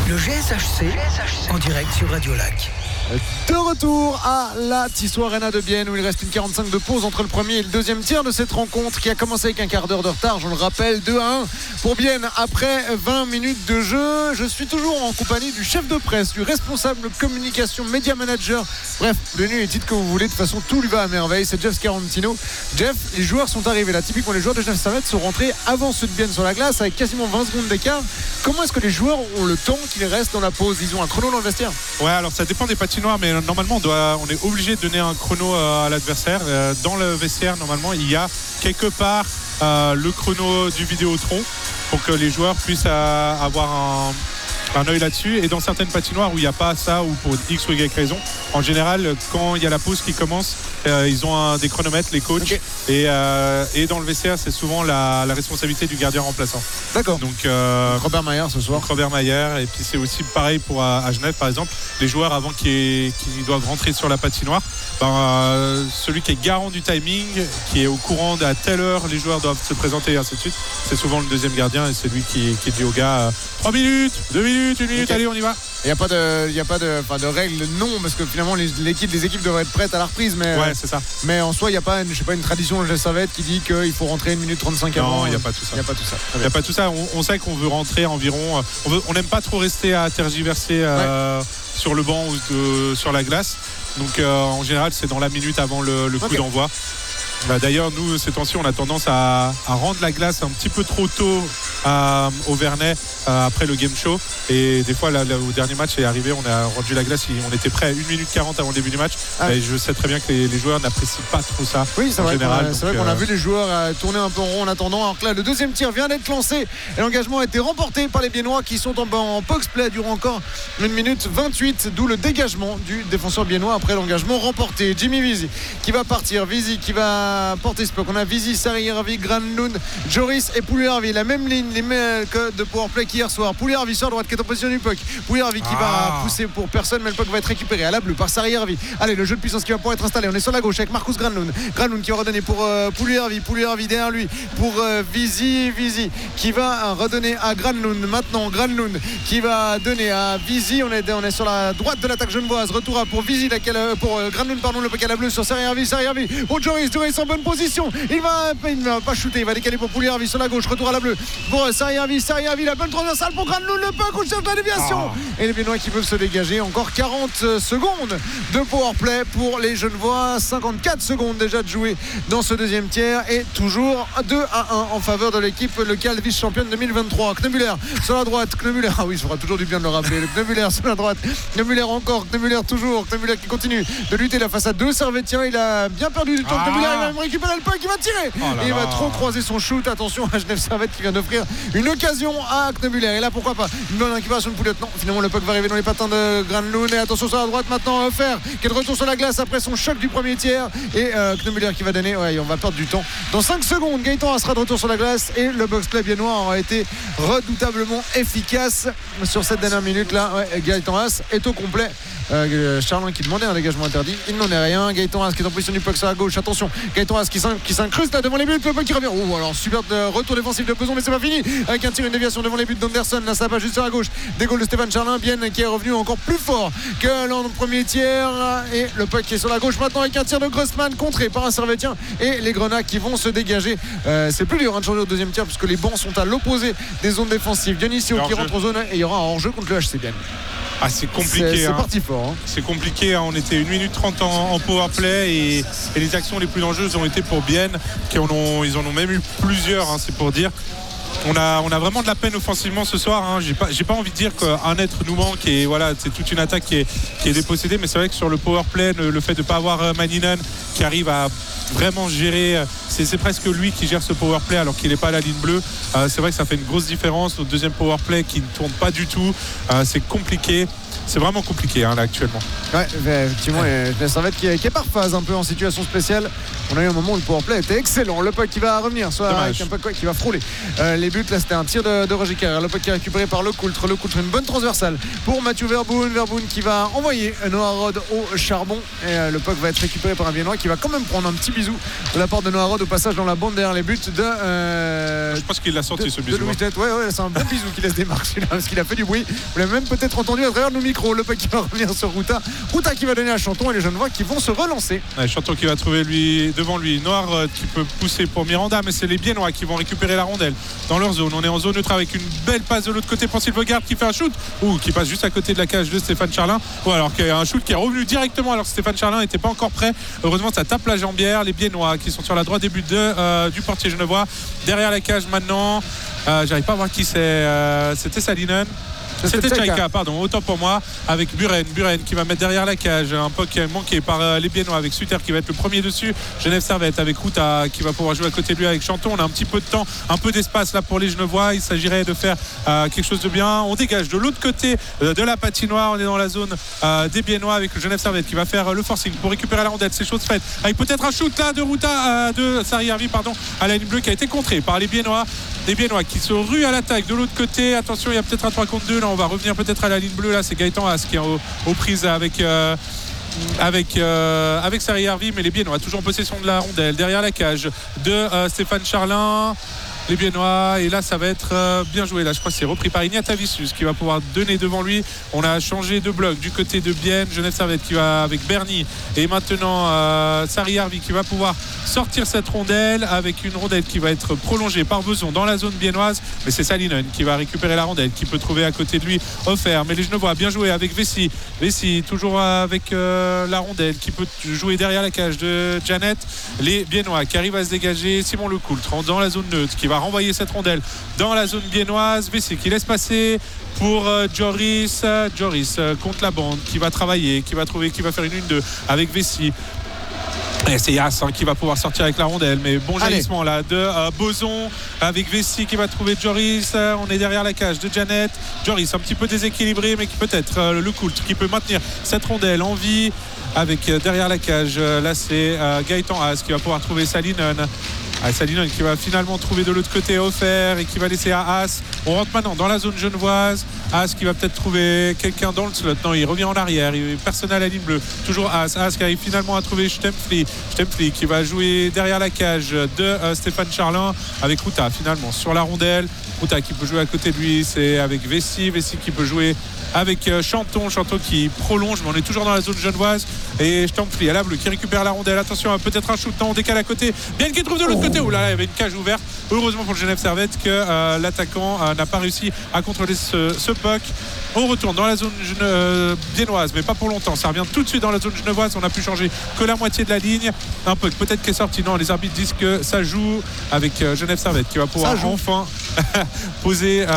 Le GSHC en direct sur Radio Lac. De retour à la Tissot Arena de Bienne où il reste une 45 de pause entre le premier et le deuxième tiers de cette rencontre qui a commencé avec un quart d'heure de retard, je le rappelle, 2-1 pour Bienne après 20 minutes de jeu. Je suis toujours en compagnie du chef de presse, du responsable communication, média manager, bref, donnez les titres que vous voulez, de toute façon tout lui va à merveille, c'est Jeff Scarantino. Jeff, les joueurs sont arrivés là, typiquement les joueurs de Genève Servette sont rentrés avant ceux de Bienne sur la glace avec quasiment 20 secondes d'écart. Comment est-ce que les joueurs ont le temps qu'il reste dans la pause? Ils ont un chrono dans le vestiaire? Ouais, alors ça dépend des patinoires, mais normalement on est obligé de donner un chrono à l'adversaire. Dans le vestiaire, normalement, il y a quelque part le chrono du Vidéotron pour que les joueurs puissent avoir un œil là-dessus. Et dans certaines patinoires où il n'y a pas ça, ou pour X ou Y raison, en général, quand il y a la pause qui commence, ils ont des chronomètres, les coachs. Okay. Et dans le vestiaire, c'est souvent la responsabilité du gardien remplaçant. D'accord. Donc Robert Mayer ce soir. Robert Mayer. Et puis c'est aussi pareil pour à Genève, par exemple. Les joueurs, avant qu'ils doivent rentrer sur la patinoire, celui qui est garant du timing, qui est au courant d'à telle heure les joueurs doivent se présenter et ainsi de suite, c'est souvent le deuxième gardien et c'est lui qui dit aux gars 3 minutes, 2 minutes, 1 minute, okay. Allez on y va. Il n'y a pas de règles, non, parce que finalement les équipes doivent être prêtes à la reprise, mais ouais, c'est ça. Mais en soi il n'y a pas une tradition de Servette qui dit qu'il faut rentrer 1 minute 35 avant. Non, il n'y a pas tout ça. Il n'y a pas tout ça. On sait qu'on veut rentrer environ. On n'aime pas trop rester à tergiverser sur le banc ou sur la glace. Donc en général c'est dans la minute avant le coup d'envoi. D'ailleurs nous ces temps-ci on a tendance à rendre la glace un petit peu trop tôt au Vernet après le game show, et des fois là, au dernier match est arrivé, on a rendu la glace, on était prêt à 1 minute 40 avant le début du match. Et je sais très bien que les joueurs n'apprécient pas trop ça. Oui, c'est vrai, c'est vrai qu'on a vu les joueurs tourner un peu en rond en attendant, alors que là le deuxième tir vient d'être lancé et l'engagement a été remporté par les Biennois qui sont en box play durant encore 1 minute 28, d'où le dégagement du défenseur biennois après l'engagement remporté. Jimmy Vizi qui va partir, Vizi qui va porter ce puck. On a Vizi, Sarri-Harvey, Granlund, Joris et Pouliarvi, la même ligne que de powerplay qu'hier soir. Pouliarvi sur droite qui est en position du puck. Pouliarvi qui va pousser pour personne, mais le puck va être récupéré à la bleue par Sarri-Harvey. Allez, le jeu de puissance qui va pouvoir être installé. On est sur la gauche avec Marcus Granlund. Granlund qui va redonner pour Pouliarvi. Pouliarvi derrière lui pour Vizi. Vizi qui va redonner à Granlund. Maintenant Granlund qui va donner à Vizi. On est sur la droite de l'attaque genevoise. Retour pour Vizi, pour Granlund, pardon, le puck à la bleue sur Sarri-Harvey. Sarri-Harvey pour Joris en bonne position. Il va pas shooter, il va décaler pour Pouliarvi sur la gauche. Retour à la bleue pour Sarri-Harvey, la bonne transversale pour Granlund, le puck, on cherche la déviation. Et les Biennois qui peuvent se dégager. Encore 40 secondes de powerplay pour les Genevois. 54 secondes déjà de jouer dans ce deuxième tiers et toujours 2-1 en faveur de l'équipe locale vice-championne 2023. Knemuller sur la droite. Knemuller, oui, ça fera toujours du bien de le rappeler. Knemuller sur la droite. Knemuller encore. Knemuller toujours. Knemuller qui continue de lutter là face à 2 Servettiens. Il a bien perdu du temps. Knemuller, il va même récupérer le puck, il va tirer. Et il va trop croiser son shoot. Attention à Genève Servette qui vient d'offrir une occasion à Knemuller. Et là, pourquoi pas une bonne récupération de Pouliot. Non, finalement, le puck va arriver dans les patins de Granlund. Et attention sur la droite maintenant, Fer qui est de retour sur la glace après son choc du premier tiers. Et Knemuller qui va donner. Ouais, on va perdre du temps. Dans 5 secondes, Gaëtan sera de retour sur la glace. Et le box-play biennois aura été redoutablement efficace sur cette dernière minute là. Ouais, Gaëtan Haas est au complet. Charlin qui demandait un dégagement interdit, il n'en est rien. Gaëtan Haas qui est en position du puck sur la gauche. Attention, Gaëtan Haas qui s'incruste là devant les buts. Le puck qui revient. Alors super retour défensif de Peson, mais c'est pas fini. Avec un tir, une déviation devant les buts d'Anderson. Là ça va juste sur la gauche. Des goals de Stéphane Charlin, bien qui est revenu encore plus fort que l'an premier tiers. Et le puck qui est sur la gauche maintenant avec un tir de Grossman contré par un Servetien. Et les Grenats qui vont se dégager. C'est plus dur de changer au deuxième tiers puisque les bancs sont à l'opposé des zones défensives. Dionisio qui rentre en zone et il y aura un hors-jeu contre le HC Bienne. C'est compliqué. C'est parti fort. C'est compliqué. On était 1 minute 30 en powerplay et les actions les plus dangereuses ont été pour Bienne. Ils en ont même eu plusieurs, c'est pour dire. On a vraiment de la peine offensivement ce soir. J'ai pas envie de dire qu'un être nous manque et voilà, c'est toute une attaque qui est dépossédée. Mais c'est vrai que sur le powerplay, le fait de ne pas avoir Maninen qui arrive à vraiment gérer, c'est presque lui qui gère ce powerplay alors qu'il n'est pas à la ligne bleue. C'est vrai que ça fait une grosse différence. Notre deuxième powerplay qui ne tourne pas du tout, c'est compliqué. C'est vraiment compliqué là actuellement. Ouais, effectivement, la Servette qui est par phase un peu en situation spéciale. On a eu un moment où le powerplay était excellent. Le puck qui va revenir, soit avec un puck qui va frôler les buts. Là, c'était un tir de Roger Carrère. Le puck qui est récupéré par Le Coultre. Une bonne transversale pour Mathieu Verboen qui va envoyer Noah Rod au charbon. Et le puck va être récupéré par un Viennois qui va quand même prendre un petit bisou de la part de Noah Rod au passage dans la bande derrière les buts de. Je pense qu'il l'a senti ce bisou. Ouais, c'est un bon bisou qui laisse des marques celui-là parce qu'il a fait du bruit. Vous l'avez même peut-être entendu à travers nos micros. Le puck qui va revenir sur Ruta qui va donner à Chanton et les Genevois qui vont se relancer. Ouais, Chanton qui va trouver devant lui Noah Rod qui peut pousser pour Miranda, mais c'est les Biennois qui vont récupérer la rondelle dans leur zone. On est en zone neutre avec une belle passe de l'autre côté pour Sylvegarde qui fait un shoot qui passe juste à côté de la cage de Stéphane Charlin. Alors qu'il y a un shoot qui est revenu directement alors que Stéphane Charlin n'était pas encore prêt. Heureusement ça tape la jambière. Les Biennois qui sont sur la droite des buts du portier genevois derrière la cage maintenant. J'arrive pas à voir qui c'est. C'était Salinen. C'était Tchaïka, pardon, autant pour moi, avec Buren qui va mettre derrière la cage un puck manqué par les Biennois avec Suter qui va être le premier dessus. Genève Servette avec Ruta qui va pouvoir jouer à côté de lui avec Chanton. On a un petit peu de temps, un peu d'espace là pour les Genevois. Il s'agirait de faire quelque chose de bien. On dégage de l'autre côté de la patinoire. On est dans la zone des Biennois avec le Genève Servette qui va faire le forcing pour récupérer la rondelle. C'est chose faite avec peut-être un shoot là de Ruta de Sari-Harvey à la ligne bleue qui a été contré par les Biennois. Les Biennois qui se ruent à l'attaque de l'autre côté. Attention, il y a peut-être un 3 contre 2. Là, on va revenir peut-être à la ligne bleue. Là, c'est Gaëtan Haas qui est aux prises avec Sari-Harvey. Mais les Biennois toujours en possession de la rondelle derrière la cage de Stéphane Charlin. Les Biennois, et là ça va être bien joué. Là je crois que c'est repris par Ignatavicius qui va pouvoir donner devant lui. On a changé de bloc du côté de Bienne. Genève Servette qui va avec Berny et maintenant Sari-Harvey qui va pouvoir sortir cette rondelle avec une rondelle qui va être prolongée par Beson dans la zone biennoise, mais c'est Salinen qui va récupérer la rondelle, qui peut trouver à côté de lui offert, mais les Genevois bien joué avec Vessi toujours avec la rondelle qui peut jouer derrière la cage de Janet. Les Biennois qui arrivent à se dégager. Simon Lecoultre dans la zone neutre qui va renvoyer cette rondelle dans la zone biennoise. Vessi qui laisse passer pour Joris contre la bande qui va travailler, qui va trouver, qui va faire une 1-2 avec Vessi. Et c'est Yass qui va pouvoir sortir avec la rondelle, mais bon jaillissement là de Boson avec Vessi qui va trouver Joris. On est derrière la cage de Janet. Joris un petit peu déséquilibré, mais qui peut-être le Coult qui peut maintenir cette rondelle en vie avec derrière la cage. Là c'est Gaëtan Haas qui va pouvoir trouver Salinen. Salinen qui va finalement trouver de l'autre côté offert et qui va laisser à Haas. On rentre maintenant dans la zone genevoise. Haas qui va peut-être trouver quelqu'un dans le slot. Non, il revient en arrière. Il est personnel à la ligne bleue. Toujours Haas qui arrive finalement à trouver Stempfli qui va jouer derrière la cage de Stéphane Charlin avec Ruta finalement sur la rondelle. Ruta qui peut jouer à côté de lui, c'est avec Vessi qui peut jouer avec Chanton qui prolonge, mais on est toujours dans la zone genevoise. Et Stempfli à la bleue qui récupère la rondelle. Attention, peut-être un shoot, on décale à côté. Bien qui trouve de l'autre côté. Oh là, il y avait une cage ouverte. Heureusement pour le Genève Servette que l'attaquant n'a pas réussi à contrôler ce puck. On retourne dans la zone biennoise, mais pas pour longtemps. Ça revient tout de suite dans la zone genevoise. On n'a pu changer que la moitié de la ligne. Un puck peut-être qui est sorti. Non, les arbitres disent que ça joue avec Genève Servette qui va pouvoir enfin poser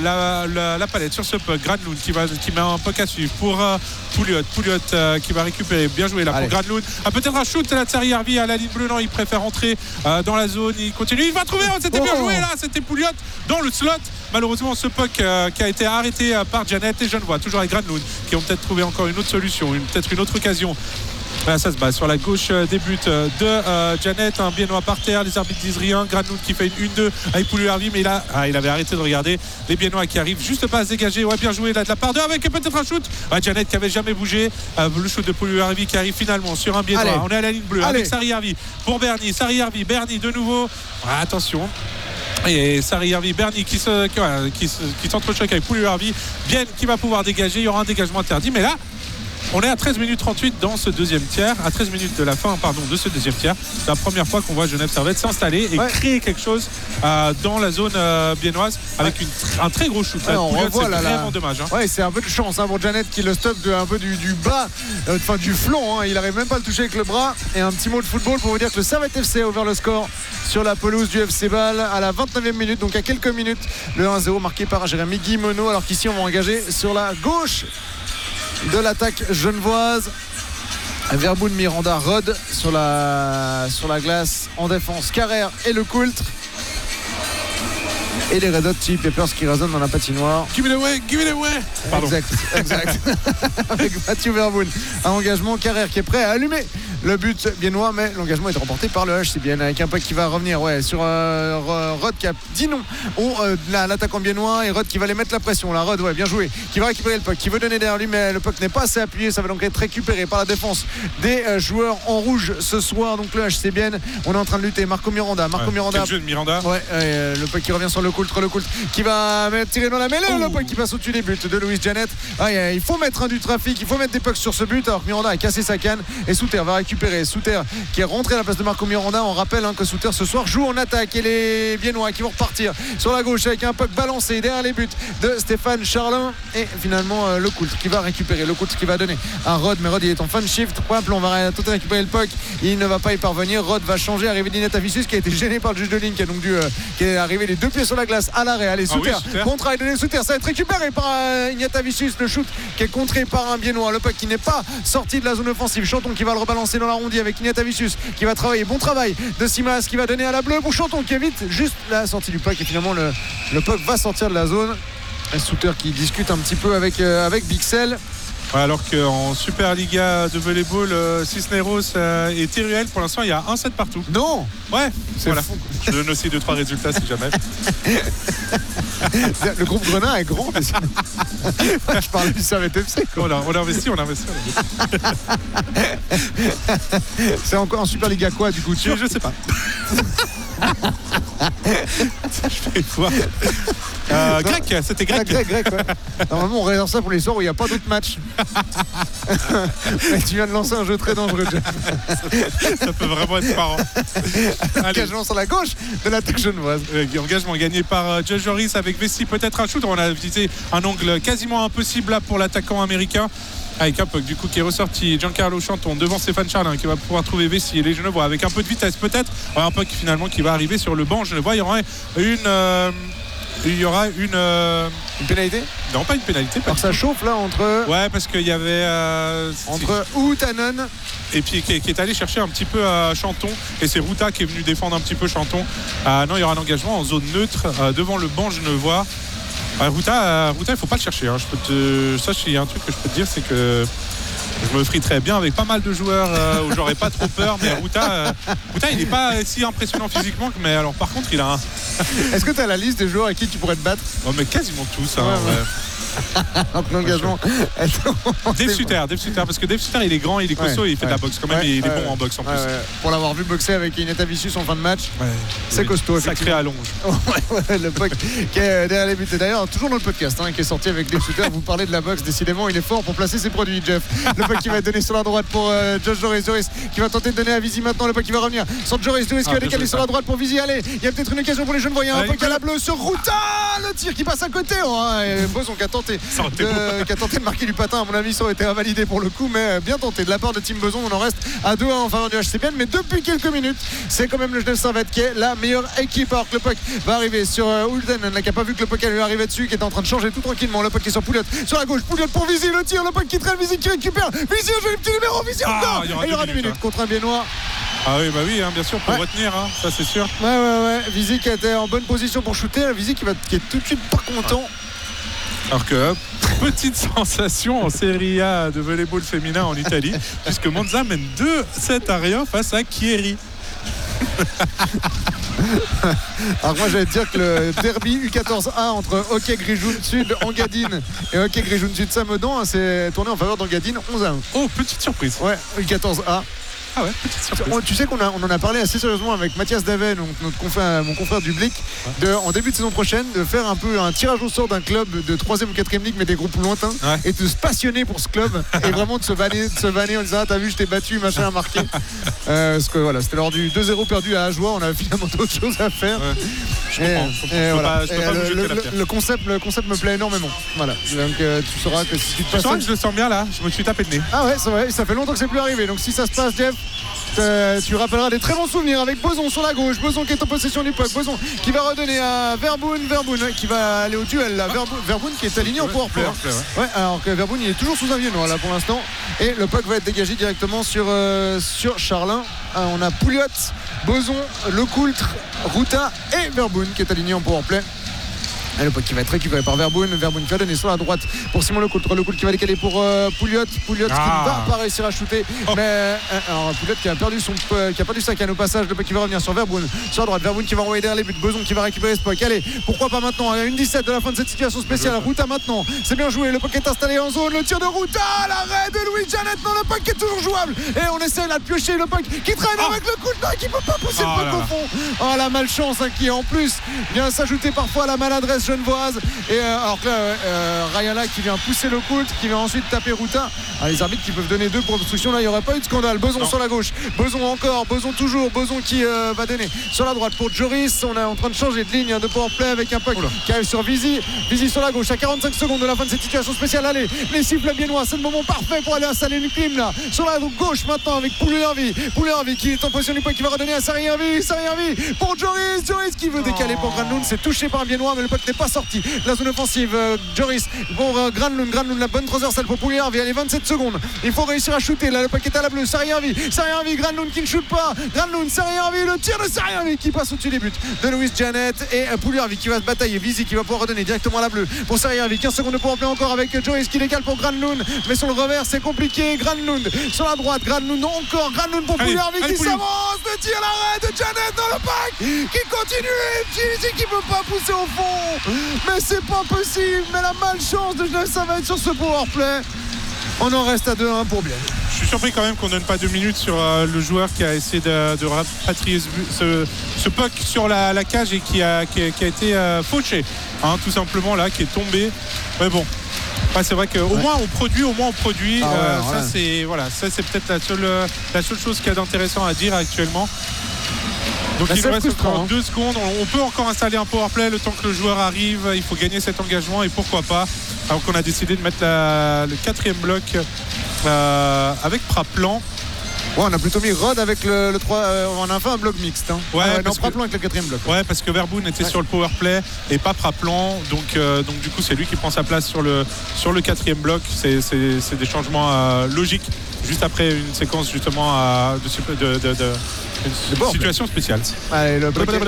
la palette sur ce puck. Gradlund qui met un puck à suivre pour Pouliot qui va récupérer. Bien joué là pour Gradlund. Peut-être un shoot là de Sari-Harvey à la ligne bleue. Non, il préfère entrer dans la zone. Il continue. Il va trouver. C'était bien joué là. C'était Pouliot dans le slot. Malheureusement, ce puck qui a été arrêté par Janet et Genevois, toujours avec Gradlund, qui ont peut-être trouvé encore une autre solution, peut-être une autre occasion. Là, ça se bat sur la gauche des buts de Janet, un Biennois par terre, les arbitres disent rien. Gradlund qui fait une 1-2 avec Pouliot-Harvey, mais là il avait arrêté de regarder. Les Biennois qui arrivent juste pas à se dégager. Bien joué là de la part d'eux avec peut-être un shoot. Janet qui avait jamais bougé. Le shoot de Pouliot-Harvey qui arrive finalement sur un Biennois. On est à la ligne bleue avec Sari-Harvey pour Berny. Berny de nouveau. Attention. Et Sari-Harvey, Berny qui s'entrechoque avec Pouliot-Harvey. Bien qui va pouvoir dégager. Il y aura un dégagement interdit, mais là on est à 13 minutes 38 dans ce deuxième tiers, à 13 minutes de la fin de ce deuxième tiers. C'est la première fois qu'on voit Genève Servette s'installer et créer quelque chose dans la zone biennoise avec un très gros shoot. On revoit c'est vraiment dommage. C'est un peu de chance pour Janet qui le stoppe un peu du bas, du flanc. Il n'arrive même pas à le toucher avec le bras. Et un petit mot de football pour vous dire que le Servette FC a ouvert le score sur la pelouse du FC Bâle à la 29e minute, donc à quelques minutes. Le 1-0 marqué par Jérémy Guimeno, alors qu'ici on va engager sur la gauche de l'attaque genevoise. Verboen, Miranda, Rod sur la glace en défense. Carrère et Le Coultre. Et les Red Hot Chili Peppers qui résonnent dans la patinoire. Give it away. Pardon. Exact. Avec Mathieu Verboen. Un engagement. Carrère qui est prêt à allumer le but biennois, mais l'engagement est remporté par le HC Bienne avec un puck qui va revenir sur Rod qui a dit non l'attaquant biennois, et Rod qui va les mettre la pression là. Rod bien joué, qui va récupérer le puck, qui veut donner derrière lui, mais le puck n'est pas assez appuyé. Ça va donc être récupéré par la défense des joueurs en rouge ce soir, donc le HC Bienne. On est en train de lutter. Marco Miranda quel jeu de Miranda. le puck qui revient sur le Coultre qui va tirer dans la mêlée. Le puck qui passe au-dessus des buts de Louis Janet. Il faut mettre du trafic, il faut mettre des pucks sur ce but, alors que Miranda a cassé sa canne et Souter va récupérer. Souter qui est rentré à la place de Marco Miranda. On rappelle que Souter ce soir joue en attaque, et les Biennois qui vont repartir sur la gauche avec un puck balancé derrière les buts de Stéphane Charlin, et finalement le Coultre qui va récupérer, le Coultre qui va donner à Rod, mais Rod il est en fin de shift. On va tout récupérer le puck, il ne va pas y parvenir. Rod va changer, arriver d'Ineta Vicius qui a été gêné par le juge de ligne, qui a donc qui est arrivé les deux pieds sur la glace à l'arrêt. Allez, Souter, contre de Souter, ça va être récupéré par Ineta Vicius, le shoot qui est contré par un Biennois, le puck qui n'est pas sorti de la zone offensive. Chanton qui va le rebalancer dans l'arrondi avec Ineta Vicius qui va travailler, bon travail de Simas qui va donner à la bleue pour Chanton qui évite juste la sortie du puck, et finalement le puck va sortir de la zone. Souter qui discute un petit peu avec Bixel. Alors qu'en Superliga de volleyball, Cisneros et Teruel, pour l'instant il y a un set partout. Non. Ouais, c'est voilà. fou. Je donne aussi 2-3 résultats si jamais. Le groupe Grenin est grand. Je parlais du Servette FC. On a investi. C'est encore en Superliga quoi du coup? Je sais pas. Je vais voir. Grec, c'était grec. Grec, ouais. Normalement on réserve ça pour les soirs où il n'y a pas d'autres matchs. Mais tu viens de lancer un jeu très dangereux. Ça peut vraiment être marrant. Engagement sur la gauche de l'attaque genevoise. Engagement gagné par Josh Joris avec Vessi, peut-être un shoot. On a visité un angle quasiment impossible là pour l'attaquant américain, avec un puck du coup qui est ressorti. Giancarlo Chanton devant Stéphane Charlin qui va pouvoir trouver Vessi et les Genevois avec un peu de vitesse peut-être. Un puck finalement qui va arriver sur le banc genevois. Il y aura une pénalité? Non, pas une pénalité. Alors ça chauffe là entre. Ouais, parce qu'il y avait entre Outanen et puis qui est allé chercher un petit peu à Chanton, et c'est Ruta qui est venu défendre un petit peu Chanton. Non, il y aura un engagement en zone neutre devant le banc genevois. Ruta, il faut pas le chercher. Il y a un truc que je peux te dire, c'est que je me friterais bien avec pas mal de joueurs où j'aurais pas trop peur, mais Ruta il n'est pas si impressionnant physiquement, mais alors par contre il a un. Est-ce que tu as la liste des joueurs avec qui tu pourrais te battre? Mais quasiment tous. Donc l'engagement. Dave Sutter, parce que Dave Sutter il est grand, il est costaud, il fait de la boxe quand même, et il est bon en boxe en plus. Pour l'avoir vu boxer avec Ineta Vicius en fin de match, c'est costaud. Sacré allonge. Le puck qui est derrière les buts. Et d'ailleurs, toujours dans le podcast qui est sorti avec Dave Sutter, vous parlez de la boxe. Décidément, il est fort pour placer ses produits, Jeff. Le puck qui va être donné sur la droite pour Josh Joris qui va tenter de donner à Visi maintenant. Le puck qui va revenir sur Joris qui va décaler sur la droite pour Visi. Allez, il y a peut-être une occasion pour les jeunes voyants. Un puck à la bleue sur Ruta. Le tir qui passe à côté. Boson qui a tenté de marquer du patin. À mon avis, ça aurait été invalidé pour le coup, mais bien tenté de la part de Tim Beson. On en reste à 2-1 en faveur du HC Bienne, mais depuis quelques minutes, c'est quand même le Genève Servette qui est la meilleure équipe. Alors que le puck va arriver sur Hulden, qui n'a pas vu que le puck allait lui arriver dessus, qui est en train de changer tout tranquillement. Le puck qui est sur Pouliot sur la gauche. Pouliot pour Visi, le tir, le puck qui traîne, Visi qui récupère. Visi, je le petit numéro, Visi encore. Il y aura 2 minutes contre un Biennois. Ah oui, bien sûr, pour retenir, ça c'est sûr. Ouais. Visi qui était en bonne position pour shooter. Visi qui est tout de suite pas content. Alors que petite sensation en Serie A de volleyball féminin en Italie, puisque Monza mène 2-7-0 face à Chieri. Alors moi j'allais te dire que le derby U14A entre Hockey Grijoun Sud Engadine et Hockey Grijoun Sud Samedan s'est tourné en faveur d'Engadine 11-1. Oh, petite surprise. Ouais, U14A. Ah ouais, petite surprise. Tu sais qu'on en a parlé assez sérieusement avec Mathias Daven, donc mon confrère du Blick, en début de saison prochaine, de faire un peu un tirage au sort d'un club de 3e ou 4e ligue, mais des groupes lointains, et de se passionner pour ce club, et vraiment de se vanner en disant t'as vu, je t'ai battu, machin à marquer. Parce que voilà, c'était lors du 2-0 perdu à Ajoie, on avait finalement d'autres choses à faire. Je comprends. Le concept me plaît énormément. Voilà. Donc tu sauras que si tu te passes. Je le sens bien là, je me suis tapé de nez. Ah ouais, c'est vrai, ça fait longtemps que c'est plus arrivé. Donc si ça se passe, Jeff, tu rappelleras des très bons souvenirs avec Boson sur la gauche. Boson qui est en possession du puck. Boson qui va redonner à Verboen qui va aller au duel là. Verboen qui est aligné en powerplay. Ouais, alors que Verboen il est toujours sous un Viennois là pour l'instant. Et le puck va être dégagé directement sur Charlin. On a Pouliot, Boson, Le Coultre, Ruta et Verboen qui est aligné en powerplay. Et le puck qui va être récupéré par Verboen qui va donner sur la droite pour Simon Lecoultre qui va décaler pour Pouliot qui ne va pas réussir à shooter mais alors Pouliot qui a perdu sa canne au passage. Le puck qui va revenir sur Verboen sur la droite. Verboen qui va envoyer derrière les buts. Beson qui va récupérer ce puck. Allez, pourquoi pas maintenant à 1-17 de la fin de cette situation spéciale. Ruta maintenant, c'est bien joué, le puck est installé en zone, le tir de Ruta, l'arrêt de Louis Janet. Non, le puck est toujours jouable et on essaie là de piocher le puck qui traîne avec le Coultre qui peut pas pousser le puck au fond. Oh la malchance qui en plus vient s'ajouter parfois à la maladresse genevoise. Et alors que là Rayala qui vient pousser le Coultre qui vient ensuite taper Ruta. Les arbitres qui peuvent donner 2 pour obstruction, là il n'y aurait pas eu de scandale. Beson sur la gauche, Beson encore, Beson toujours, Beson qui va donner sur la droite pour Joris. On est en train de changer de ligne de powerplay avec un puck qui arrive sur Vizy sur la gauche à 45 secondes de la fin de cette situation spéciale. Allez, les sifflets biennois, c'est le moment parfait pour aller installer une clim là sur la gauche maintenant avec Pouliot qui est en position du puck qui va redonner à Sarri-Hervi pour Joris qui veut décaler pour Granlund. C'est touché par un biennois mais le puck n'est pas sorti. La zone offensive, Joris pour Granlund, la bonne transversale pour Pouliot. Allez, 27 secondes, il faut réussir à shooter là, le puck est à la bleue. Sarri-Hervi, Granlund qui ne shoot pas, Sarri-Hervi, le tir de Sarri-Hervi qui passe au-dessus des buts de Louis Janet et Pouliot qui va se batailler. Vizy qui va pouvoir redonner directement à la bleue pour Sarri-Hervi. 15 secondes de powerplay encore avec Joris qui décale pour Granlund mais sur le revers c'est compliqué. Granlund sur la droite, Granlund pour Pouliot qui s'avance, le tir, l'arrêt de Janet dans le pack qui continue, Vizy qui peut pas pousser au fond mais c'est pas possible. Mais la malchance de Genève, ça va être sur ce powerplay. On en reste à 2-1 pour bien. Je suis surpris quand même qu'on donne pas 2 minutes sur le joueur qui a essayé de rapatrier ce puck sur la cage et qui a été fauché tout simplement là, qui est tombé. Mais bon, c'est vrai qu'au moins on produit. Ça c'est peut-être la seule chose qu'il y a d'intéressant à dire actuellement. Donc il nous reste encore 2 secondes. On peut encore installer un powerplay le temps que le joueur arrive. Il faut gagner cet engagement et pourquoi pas. Alors qu'on a décidé de mettre le 4e bloc avec Praplan. On a plutôt mis Rod avec le 3. On a fait un bloc mixte. Praplan avec le 4e bloc. Ouais, parce que Verboen était sur le powerplay et pas Praplan. Donc du coup, c'est lui qui prend sa place sur le 4e bloc. C'est des changements logiques. Juste après une séquence justement de situation spéciale. Allez,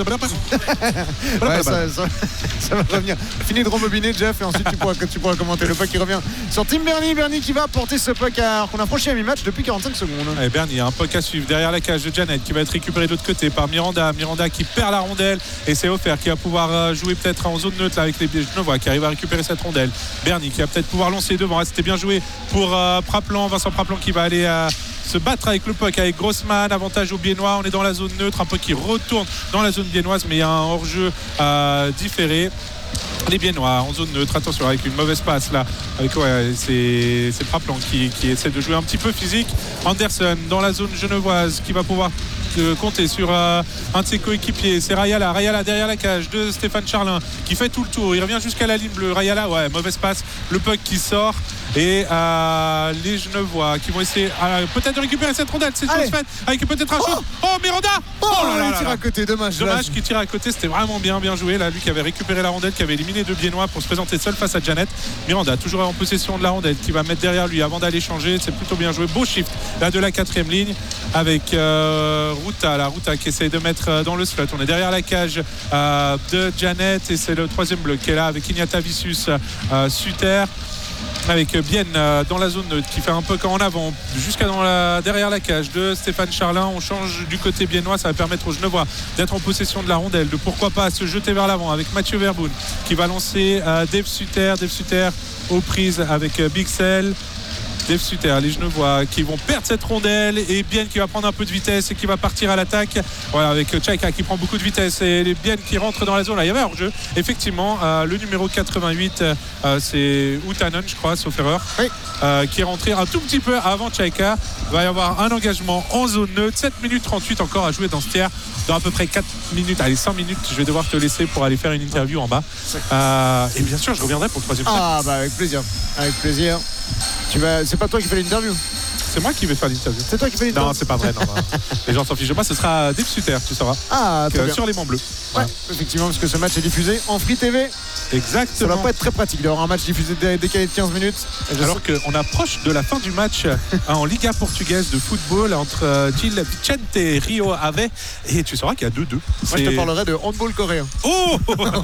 ça va revenir. Fini de rembobiner Jeff et ensuite tu pourras commenter le puck qui revient sur Tim Bernie qui va porter ce puck qu'on a franchi à mi-match depuis 45 secondes. Et Bernie, un puck à suivre derrière la cage de Janet qui va être récupéré de l'autre côté par Miranda qui perd la rondelle et c'est offert qui va pouvoir jouer peut-être en zone neutre là, avec les Genevois qui arrive à récupérer cette rondelle. Bernie qui va peut-être pouvoir lancer devant. C'était bien joué pour Vincent Praplan qui va aller se battre avec le puck avec Grossman, avantage aux Biennois. On est dans la zone neutre, un puck qui retourne dans la zone biennoise mais il y a un hors-jeu différé. Les Biennois en zone neutre, attention avec une mauvaise passe là c'est Praplan qui essaie de jouer un petit peu physique. Anderson dans la zone genevoise qui va pouvoir compter sur un de ses coéquipiers, c'est Rayala derrière la cage de Stéphane Charlin qui fait tout le tour, il revient jusqu'à la ligne bleue. Rayala, mauvaise passe, le puck qui sort et les Genevois qui vont essayer peut-être de récupérer cette rondelle. C'est chose faite avec peut-être un shoot. Miranda il tire à côté, dommage qu'il tire à côté. C'était vraiment bien joué là, lui qui avait récupéré la rondelle, qui avait éliminé 2 Biennois pour se présenter seul face à Janet. Miranda toujours en possession de la rondelle qui va mettre derrière lui avant d'aller changer. C'est plutôt bien joué, beau shift là de la 4e ligne avec Ruta qui essaye de mettre dans le slot. On est derrière la cage de Janet et c'est le 3e bloc qui est là avec Ignatavicius Suter avec Bienne dans la zone neutre qui fait un peu en avant jusqu'à derrière la cage de Stéphane Charlin. On change du côté biennois, ça va permettre aux Genevois d'être en possession de la rondelle, de pourquoi pas se jeter vers l'avant avec Mathieu Verboen qui va lancer Dave Suter aux prises avec Bixel. Dave Suter, les Genevois qui vont perdre cette rondelle et Bienne qui va prendre un peu de vitesse et qui va partir à l'attaque. Voilà, avec Tchaïka qui prend beaucoup de vitesse et les Bienne qui rentrent dans la zone. Là, il y avait hors-jeu. Effectivement, le numéro 88, c'est Outanen, je crois, sauf erreur, qui est rentré un tout petit peu avant Tchaïka. Il va y avoir un engagement en zone neutre. 7 minutes 38 encore à jouer dans ce tiers. Dans à peu près 4 minutes, allez 5 minutes, je vais devoir te laisser pour aller faire une interview en bas. Et bien sûr, je reviendrai pour le 3e set. Avec plaisir. C'est pas toi qui fais l'interview? C'est moi qui vais faire l'interview. C'est toi qui fais l'interview? Non, c'est pas vrai. Non. Les gens s'en fichent de moi. Ce sera Dave Suter, tu sauras. Très bien. Sur les Monts Bleus. Ouais, effectivement, parce que ce match est diffusé en Free TV. Exactement. Ça va pas être très pratique d'avoir un match diffusé décalé de 15 minutes. Alors qu'on approche de la fin du match en Liga portugaise de football entre Gil Vicente et Rio Ave. Et tu sauras qu'il y a 2-2. Moi, je te parlerai de handball coréen. Oh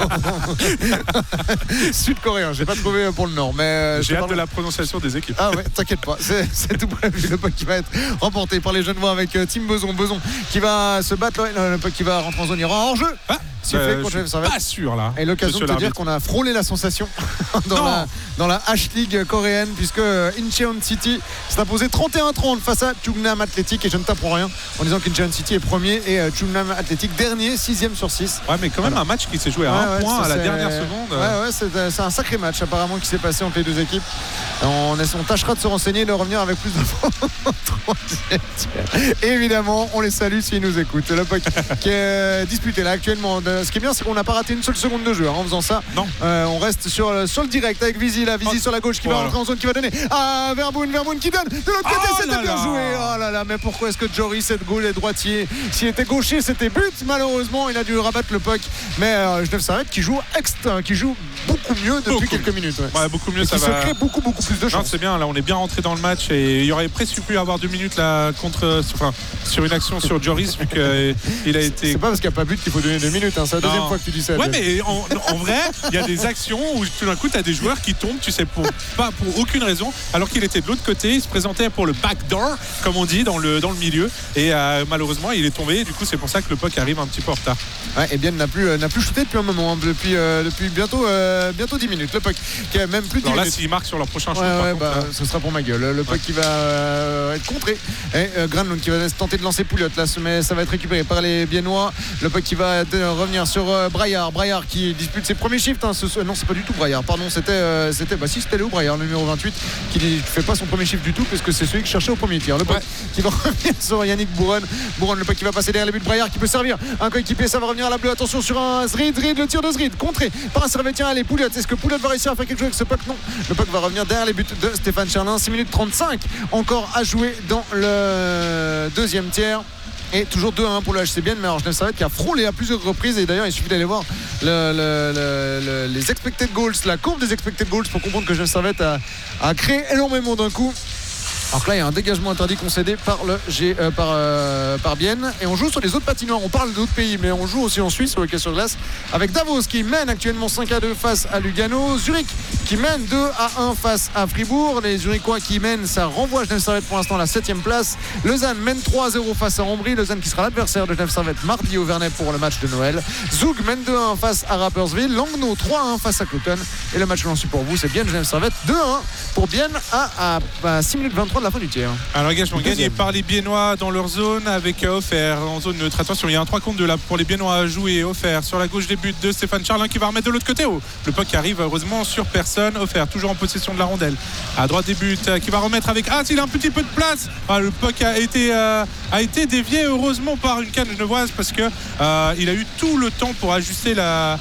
Sud-coréen, j'ai pas trouvé pour le Nord. Mais j'ai hâte de la prononciation des équipes. Ah ouais, t'inquiète pas, c'est tout prévu. Le puck qui va être remporté par les Genevois avec Tim Beson qui va se battre. Le puck qui va rentrer en zone, il y aura un hors-jeu. Je suis pas sûr là. Et l'occasion de te dire qu'on a frôlé la sensation dans la H-League coréenne, puisque Incheon City s'est imposé 31-30 face à Chungnam Athletic. Et je ne t'apprends rien en disant qu'Incheon City est premier et Chungnam Athletic dernier, 6e sur 6. Ouais, mais quand même un match qui s'est joué à un point à la dernière seconde. Ouais, c'est un sacré match apparemment qui s'est passé entre les deux équipes. On tâchera de se renseigner et de revenir avec plus d'infos. Et évidemment, on les salue s'ils nous écoutent. Le puck qui est disputé là actuellement. Ce qui est bien, c'est qu'on n'a pas raté une seule seconde de jeu en faisant ça. Non. On reste sur le direct avec Visi là. Visi sur la gauche qui va rentrer en zone, qui va donner à Verboon qui donne de l'autre côté. C'était bien joué. Oh là là, mais pourquoi est-ce que Joris est gauche et droitier? S'il était gaucher, c'était but. Malheureusement, il a dû rabattre le puck. Mais Genève Servette qui joue beaucoup mieux depuis quelques minutes. Ouais, beaucoup mieux. Ça va. Crée beaucoup plus de chances. C'est bien. Là, on est bien rentré dans le match et il y aurait presque pu avoir 2 minutes là sur une action sur Joris vu qu'il a été. C'est pas parce qu'il n'y a pas but qu'il faut donner 2 minutes. C'est la deuxième fois que tu dis ça. Ouais, mais en vrai, il y a des actions où tout d'un coup, tu as des joueurs qui tombent, tu sais, pas pour aucune raison, alors qu'il était de l'autre côté. Il se présentait pour le backdoor, comme on dit, dans le milieu. Et malheureusement, il est tombé. Et du coup, c'est pour ça que le puck arrive un petit peu en retard. Ouais, et bien n'a plus shooté depuis un moment, depuis bientôt 10 minutes. Le puck qui a même plus de 10 minutes. Là, s'il marque sur leur prochain shoot, ce sera pour ma gueule. Le puck qui va être contré. Et Granlund qui va tenter de lancer Pouliot là, mais ça va être récupéré par les Biennois. Le puck qui va revenir sur Braillard qui dispute ses premiers shifts. Non, c'est pas du tout Braillard. Pardon, c'était Léo Braillard, le numéro 28, qui ne fait pas son premier shift du tout, parce que c'est celui que je cherchais au premier tir. Le puck qui va revenir sur Yannick Bouron, le puck qui va passer derrière les buts de Braillard, qui peut servir un coéquipier. Ça va revenir à la bleue. Attention sur un Zrid, le tir de Zrid contré par un Servetien. Allez, Pouliot, est-ce que Pouliot va réussir à faire quelque chose avec ce puck? Non, le puck va revenir derrière les buts de Stéphane Charlin. 6 minutes 35 encore à jouer dans le deuxième tiers. Et toujours 2-1 pour le HC Bienne, mais alors Genève Servette qui a frôlé à plusieurs reprises. Et d'ailleurs, il suffit d'aller voir les expected goals, la courbe des expected goals, pour comprendre que Genève Servette a créé énormément d'un coup. Alors que là, il y a un dégagement interdit concédé par Bienne. Et on joue sur les autres patinoires. On parle d'autres pays, mais on joue aussi en Suisse, sur le hockey sur glace, avec Davos qui mène actuellement 5-2 face à Lugano. Zurich qui mène 2-1 face à Fribourg. Les Zurichois qui mènent, ça renvoie Genève Servette pour l'instant à la 7e place. Lausanne mène 3-0 face à Ambry. Lausanne qui sera l'adversaire de Genève Servette mardi au Vernet pour le match de Noël. Zug mène 2-1 face à Rapperswil. Langnau 3-1 face à Cloton. Et le match que l'on suit pour vous, c'est Bienne Genève Servette 2-1 pour Bienne à 6 minutes 23 de la fin du tiers. Alors engagement gagné par les Biennois dans leur zone avec offert en zone neutre. Attention, il y a un 3 contre 2 là pour les Biennois à jouer. Offert sur la gauche des buts de Stéphane Charlin qui va remettre de l'autre côté. Le puck qui arrive heureusement sur personne. Offert toujours en possession de la rondelle. À droite des buts qui va remettre avec s'il a un petit peu de place. Le puck a été dévié heureusement par une canne genevoise parce que il a eu tout le temps pour ajuster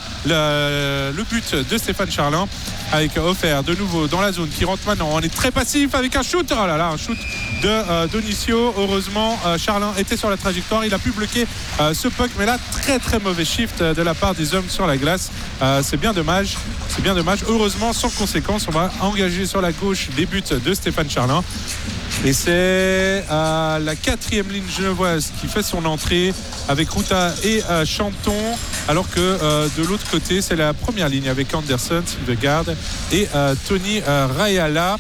le but de Stéphane Charlin. Avec offert de nouveau dans la zone qui rentre maintenant. On est très passif avec un shoot. Oh là là, un shoot de Donicio. Heureusement, Charlin était sur la trajectoire. Il a pu bloquer ce puck. Mais là, très très mauvais shift de la part des hommes sur la glace. C'est bien dommage. Heureusement, sans conséquence, on va engager sur la gauche des buts de Stéphane Charlin. Et c'est la 4e ligne genevoise qui fait son entrée avec Ruta et Chanton, alors que de l'autre côté c'est la première ligne avec Anderson, Sylvegaard et Tony Rayala.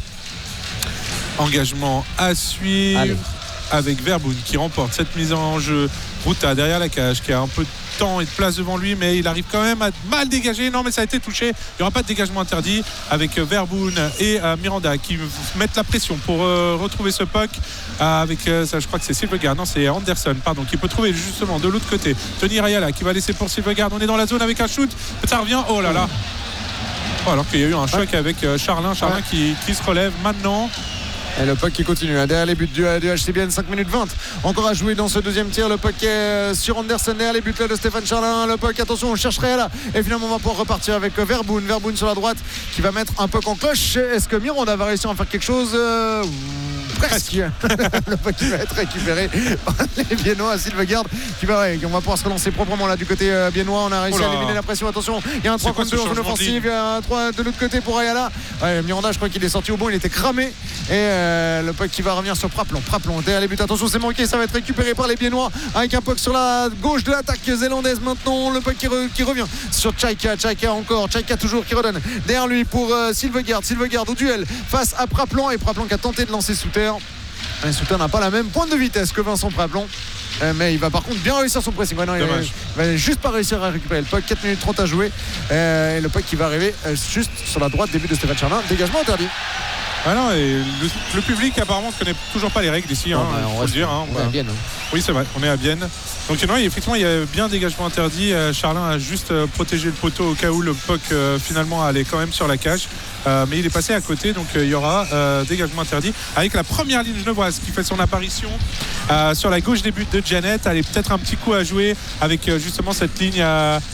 Engagement à suivre avec Verboon qui remporte cette mise en jeu. Ruta derrière la cage qui a un peu de temps et de place devant lui, mais il arrive quand même à mal dégager. Non, mais ça a été touché. Il n'y aura pas de dégagement interdit avec Verboon et Miranda qui mettent la pression pour retrouver ce puck avec ça, je crois que c'est Sylvegaard. Non, c'est Anderson, pardon, qui peut trouver justement de l'autre côté Tony Rayala qui va laisser pour Sylvegaard. On est dans la zone avec un shoot. Ça revient. Oh là là. Alors qu'il y a eu un choc avec Charlin qui se relève maintenant. Et le puck qui continue derrière les buts du HCBN, 5 minutes 20 encore à jouer dans ce deuxième tir. Le puck est sur Anderson derrière les buts là de Stéphane Charlin. Le puck, attention, on chercherait là et finalement on va pouvoir repartir avec Verboon sur la droite qui va mettre un puck en cloche. Est-ce que Miranda va réussir à faire quelque chose? Presque. Le puck qui va être récupéré par les Biennois. Sylvegarde qui va, on va pouvoir se relancer proprement là du côté biennois. On a réussi à éliminer la pression. Attention, il y a un 3 contre 2 en zone offensive, il y a un 3 de l'autre côté pour Ayala. Miranda, je crois qu'il est sorti au bon, il était cramé. Et le puck qui va revenir sur Praplon derrière les buts. Attention, c'est manqué, ça va être récupéré par les Biennois avec un puck sur la gauche de l'attaque zélandaise maintenant. Le puck qui revient sur Chaika encore, Chaika toujours qui redonne derrière lui pour Sylvegarde au duel face à Praplon, et Praplon qui a tenté de lancer Souter. Souter n'a pas la même pointe de vitesse que Vincent Praplon, mais il va par contre bien réussir son pressing. Ouais, non, il va juste pas réussir à récupérer le puck. 4 minutes 30 à jouer, et le puck qui va arriver juste sur la droite, début de Stéphane Charlin, dégagement interdit. Ah non, et le public apparemment ne connaît toujours pas les règles ici, on va le dire. On est à Bienne. Oui, c'est vrai, on est à Bienne. Donc non, effectivement, il y a bien dégagement interdit. Charlin a juste protégé le poteau au cas où le puck finalement allait quand même sur la cage. Mais il est passé à côté, donc il y aura dégagement interdit avec la première ligne genevoise qui fait son apparition sur la gauche des buts de Janet. Elle est peut-être un petit coup à jouer avec justement cette ligne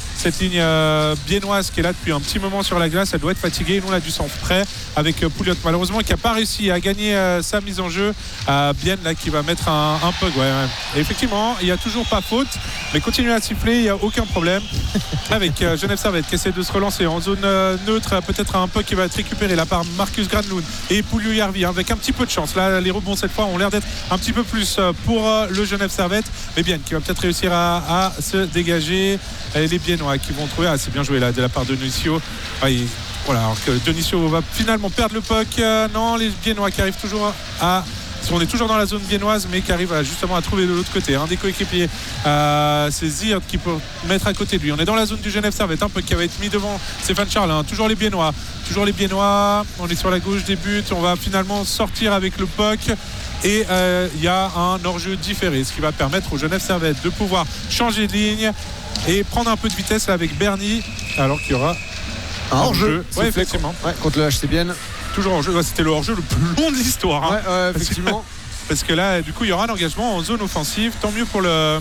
biennoise qui est là depuis un petit moment sur la glace. Elle doit être fatiguée. Nous on a du sang frais avec Pouliot malheureusement qui n'a pas réussi à gagner sa mise en jeu. Bienne là qui va mettre un puck. Ouais. Et effectivement, il n'y a toujours pas faute, mais continuez à siffler, il n'y a aucun problème. Avec Genève Servette qui essaie de se relancer en zone neutre, peut-être un puck qui va être récupéré là par Marcus Granlund et Pouliot Järvi avec un petit peu de chance. Là, les rebonds cette fois ont l'air d'être un petit peu plus pour le Genève Servette. Mais Bienne qui va peut-être réussir à se dégager. Et les Biennois qui vont trouver. C'est bien joué là de la part de Dionisio. Voilà, alors que Dionisio va finalement perdre le puck. Non, les Biennois qui arrivent toujours à. On est toujours dans la zone biennoise, mais qui arrive justement à trouver de l'autre côté un des coéquipiers. C'est Zirt qui peut mettre à côté de lui. On est dans la zone du Genève Servette, un peu qui va être mis devant Stéphane Charlin. Toujours les Biennois. On est sur la gauche des buts. On va finalement sortir avec le puck. Et il y a un hors-jeu différé, ce qui va permettre au Genève Servette de pouvoir changer de ligne et prendre un peu de vitesse là avec Berny, alors qu'il y aura un hors-jeu. Ouais, effectivement. Contre le HCBN. Toujours hors-jeu. C'était le hors-jeu le plus long de l'histoire. Ouais, effectivement. Parce que là, du coup, il y aura un engagement en zone offensive. Tant mieux pour le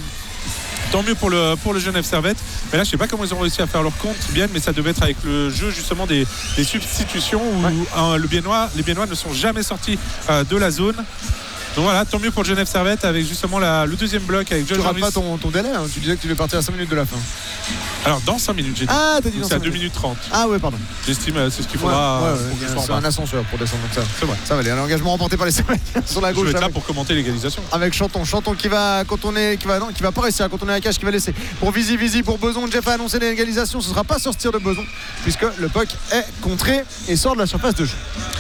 Genève Servette. Mais là, je sais pas comment ils ont réussi à faire leur compte bien, mais ça devait être avec le jeu justement des substitutions où les Biennois ne sont jamais sortis de la zone. Donc voilà, tant mieux pour le Genève Servette avec justement le deuxième bloc avec John Jarvis. Tu rates pas ton délai, hein. Tu disais que tu devais partir à 5 minutes de la fin. Alors dans 5 minutes, j'ai dit. Ah, t'as dit dans 5 minutes. C'est à 2 minutes. minutes 30. Ah ouais, pardon. J'estime c'est ce qu'il faudra. C'est un ascenseur pour descendre, donc ça. C'est vrai. Ça va aller. Un engagement remporté par les Servetiens sur la gauche. Je vais être là pour commenter l'égalisation. Avec Chanton qui va pas réussir quand on est à la cage, qui va laisser pour Visi pour Beson. Jeff a annoncé l'égalisation. Ce sera pas sur ce tir de Beson puisque le puck est contré et sort de la surface de jeu.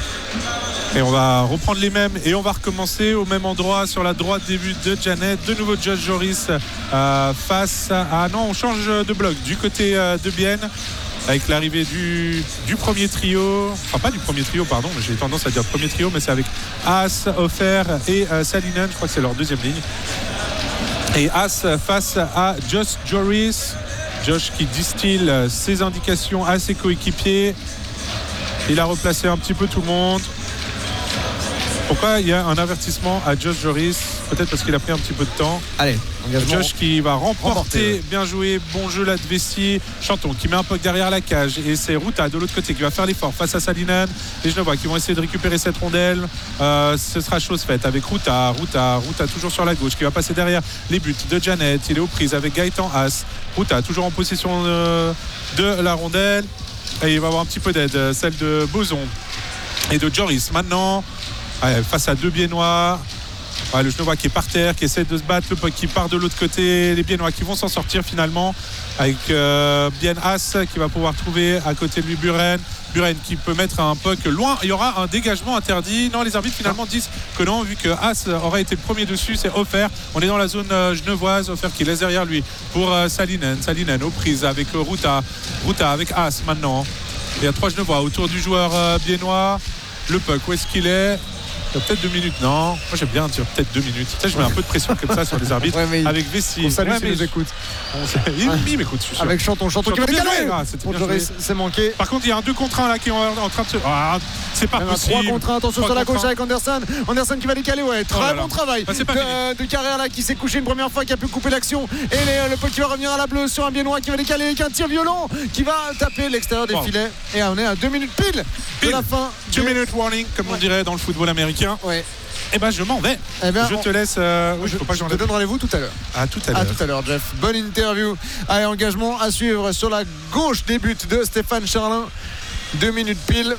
Et on va reprendre les mêmes et on va recommencer au même endroit sur la droite des buts de Janet. De nouveau Josh Joris face à... Non, on change de bloc du côté de Bienne avec l'arrivée du premier trio. Enfin pas du premier trio, pardon, j'ai tendance à dire premier trio, mais c'est avec Haas, Offer et Salinen. Je crois que c'est leur deuxième ligne. Et Haas face à Josh Joris. Josh qui distille ses indications à ses coéquipiers. Il a replacé un petit peu tout le monde. Pourquoi il y a un avertissement à Josh Joris? Peut-être parce qu'il a pris un petit peu de temps. Allez, Josh qui va remporter. Bien joué, bon jeu là de Vessi. Chanton qui met un puck derrière la cage. Et c'est Ruta de l'autre côté qui va faire l'effort face à Salinen. Les Genevois qui vont essayer de récupérer cette rondelle. Ce sera chose faite avec Ruta toujours sur la gauche qui va passer derrière les buts de Janet. Il est aux prises avec Gaëtan Haas. Ruta toujours en possession de la rondelle. Et il va avoir un petit peu d'aide, celle de Boson et de Joris maintenant. Face à deux Biennois. Le Genevois qui est par terre, qui essaie de se battre, le puck qui part de l'autre côté, les Biennois qui vont s'en sortir finalement avec Bien Haas qui va pouvoir trouver à côté de lui Buren qui peut mettre un puck loin. Il y aura un dégagement interdit. Non, les arbitres finalement disent que non, vu que Haas aurait été le premier dessus, c'est Offer. On est dans la zone genevoise. Offer qui laisse derrière lui pour Salinen aux prises avec Ruta avec Haas maintenant. Il y a 3 Genevois autour du joueur biennois. Le puck, où est-ce qu'il est? peut-être 2 minutes. Non, moi j'aime bien dire peut-être 2 minutes. Ça, je mets un peu de pression comme ça sur les arbitres. Ouais, avec Vessi. On salue s'ils nous écoutent. Il m'écoute, je suis sûr. Avec Chanton qui va décaler. C'est manqué. Par contre, il y a un 2 contre 1 là qui est en train de se. Ah, c'est pas possible. 3 contre 1, attention sur la gauche avec Anderson. Anderson qui va décaler, ouais. Très bon travail de Carrère là qui s'est couché une première fois, qui a pu couper l'action. Et le puck qui va revenir à la bleue sur un biennois qui va décaler avec un tir violent qui va taper l'extérieur des filets. Et on est à 2 minutes pile de la fin. 2 minutes warning, comme on dirait dans le football américain. Ouais. Eh ben je m'en vais. Je te laisse. Je te donne rendez-vous tout à l'heure. À tout à l'heure, Jeff. Bonne interview. Allez, engagement à suivre sur la gauche des buts de Stéphane Charlin. 2 minutes pile.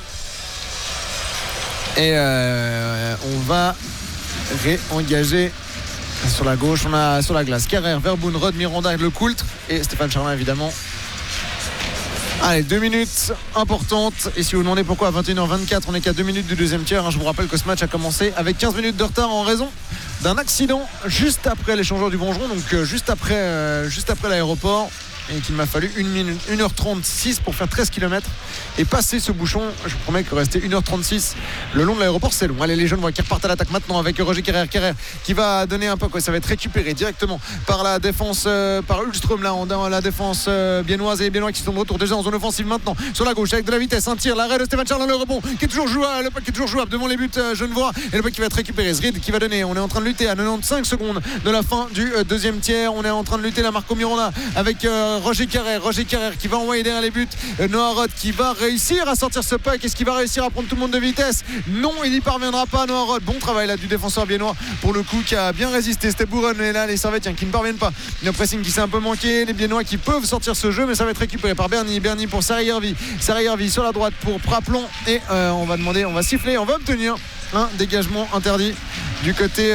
Et on va réengager sur la gauche. On a sur la glace Carrère, Verboen, Rod, Miranda, Le Coultre et Stéphane Charlin évidemment. Allez, 2 minutes importantes. Et si vous vous demandez pourquoi à 21h24 on n'est qu'à 2 minutes du deuxième tiers, je vous rappelle que ce match a commencé avec 15 minutes de retard en raison d'un accident juste après l'échangeur du Bongeron, donc juste après l'aéroport, et qu'il m'a fallu 1h36 pour faire 13 km et passer ce bouchon. Je vous promets que rester 1h36 le long de l'aéroport, c'est long. Allez, les jeunes qui repartent à l'attaque maintenant avec Roger Carrère qui va donner un peu, ça va être récupéré directement par la défense, par Ulström là, dans la défense biennoise, et les biennois qui sont de retour déjà en zone offensive maintenant sur la gauche avec de la vitesse, un tir, l'arrêt de Stéphane Charlin, le rebond qui est toujours jouable, le puck qui est toujours jouable devant les buts genevois, et le puck qui va être récupéré. Zrid qui va donner, on est en train de lutter à 95 secondes de la fin du deuxième tiers, on est en train de lutter la Marco Miranda avec Roger Carrère qui va envoyer derrière les buts. Noah Rod qui va réussir à sortir ce puck. Est-ce qu'il va réussir à prendre tout le monde de vitesse? Non, il n'y parviendra pas. Noah Rod, bon travail là du défenseur biennois pour le coup, qui a bien résisté. C'était Bourron, et là les Servettes qui ne parviennent pas. Le pressing qui s'est un peu manqué. Les biennois qui peuvent sortir ce jeu, mais ça va être récupéré par Berny pour Sarayervi sur la droite pour Praplon, et on va siffler, on va obtenir un dégagement interdit du côté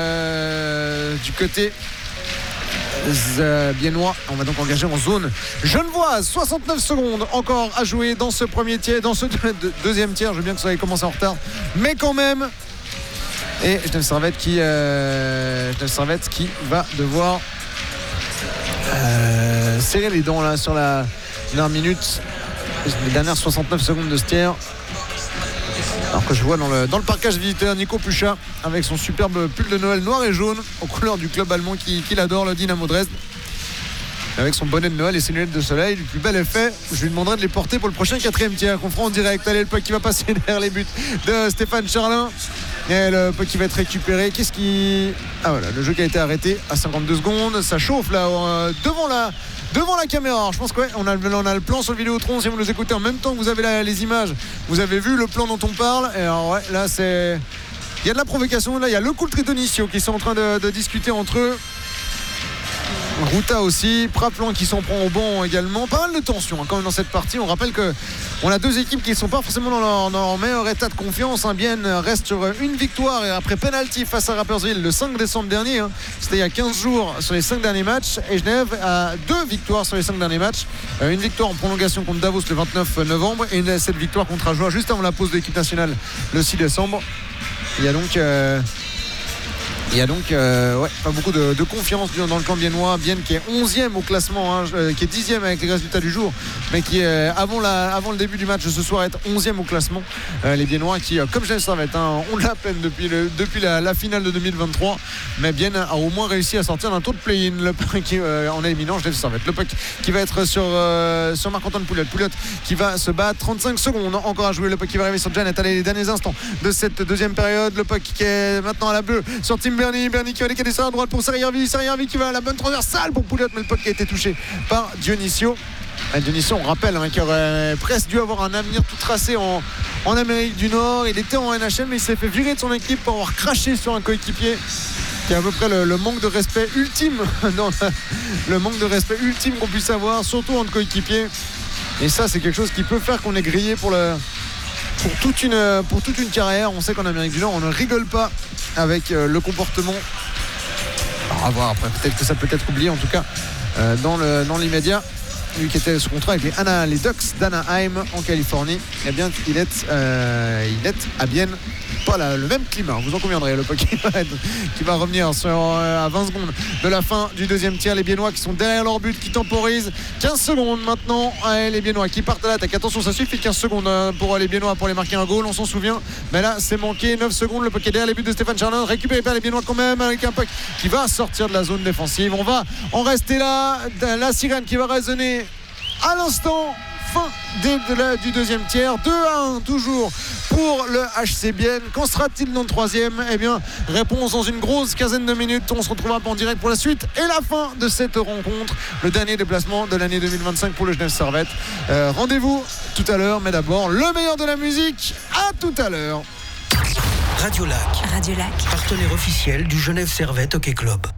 biennois. On va donc engager en zone genevoise. 69 secondes encore à jouer dans ce premier tiers, dans ce deuxième tiers. Je veux bien que ça ait commencé en retard, mais quand même. Et Genève Servette qui va devoir serrer les dents là sur la dernière minute, les dernières 69 secondes de ce tiers. Alors que je vois dans le parcage visiteur Nico Pucha avec son superbe pull de Noël noir et jaune aux couleurs du club allemand qu'il adore, le Dynamo Dresde, avec son bonnet de Noël et ses lunettes de soleil du plus bel effet. Je lui demanderai de les porter pour le prochain 4e tiers qu'on fera en direct. Allez, le puck qui va passer derrière les buts de Stéphane Charlin, et le puck qui va être récupéré. Voilà, le jeu qui a été arrêté à 52 secondes. Ça chauffe là devant la caméra. Alors, je pense qu'on a le plan sur le Vidéotron. Si vous nous écoutez en même temps que vous avez les images, vous avez vu le plan dont on parle. Et alors ouais, là il y a de la provocation. Là il y a Le Coultre et Donicio qui sont en train de discuter entre eux. Ruta aussi, Praplon qui s'en prend au banc également. Pas mal de tension quand même dans cette partie. On rappelle qu'on a deux équipes qui ne sont pas forcément dans leur meilleur état de confiance. Bienne reste sur une victoire et après penalty face à Rapperswil le 5 décembre dernier. C'était il y a 15 jours sur les 5 derniers matchs. Et Genève a 2 victoires sur les 5 derniers matchs. Une victoire en prolongation contre Davos le 29 novembre et cette victoire contre Ajoie juste avant la pause de l'équipe nationale le 6 décembre. Il y a donc pas beaucoup de confiance dans le camp biennois. Bienne qui est 11e au classement, qui est 10e avec les résultats du jour, mais qui avant le début du match ce soir est 11e au classement. Les biennois qui, comme Genève Servette, ont de la peine depuis la finale de 2023, mais Bienne a au moins réussi à sortir d'un tour de play-in en éliminant Genève Servette. Le puck qui va être sur Marc-Antoine Pouliot qui va se battre. 35 secondes encore à jouer. Le puck qui va arriver sur Janet. Allez, les derniers instants de cette deuxième période. Le puck qui est maintenant à la bleue sur Tim Berny qui va décaler sur la droite pour Sarayervi qui va à la bonne transversale pour Pouliot, mais le puck qui a été touché par Dionisio. Dionisio, on rappelle qui aurait presque dû avoir un avenir tout tracé en Amérique du Nord. Il était en NHL, mais il s'est fait virer de son équipe pour avoir craché sur un coéquipier, qui est à peu près le manque de respect ultime le manque de respect ultime qu'on puisse avoir, surtout entre coéquipiers. Et ça, c'est quelque chose qui peut faire qu'on est grillé pour toute une carrière. On sait qu'en Amérique du Nord on ne rigole pas avec le comportement. Alors à voir après, peut-être que ça peut être oublié, en tout cas dans l'immédiat lui qui était sous contrat avec les Ducks d'Anaheim en Californie. Eh bien, il est à Bienne. Pas le même climat, vous en conviendrez. Le puck qui va revenir à 20 secondes de la fin du deuxième tiers. Les Biennois qui sont derrière leur but, qui temporisent. 15 secondes maintenant. Les Biennois qui partent à l'attaque. Attention, ça suffit 15 secondes pour les Biennois pour les marquer un goal, on s'en souvient. Mais là, c'est manqué. 9 secondes. Le puck est derrière les buts de Stéphane Charland. Récupéré par les Biennois quand même avec un puck qui va sortir de la zone défensive. On va en rester là. La sirène qui va résonner à l'instant. Fin du deuxième tiers, 2-1 toujours pour le HC Bienne. Qu'en sera-t-il dans le troisième? Eh bien, réponse dans une grosse quinzaine de minutes. On se retrouvera en direct pour la suite et la fin de cette rencontre, le dernier déplacement de l'année 2025 pour le Genève Servette. Rendez-vous tout à l'heure, mais d'abord le meilleur de la musique. À tout à l'heure. Radio Lac, Radio Lac, partenaire officiel du Genève Servette Hockey Club.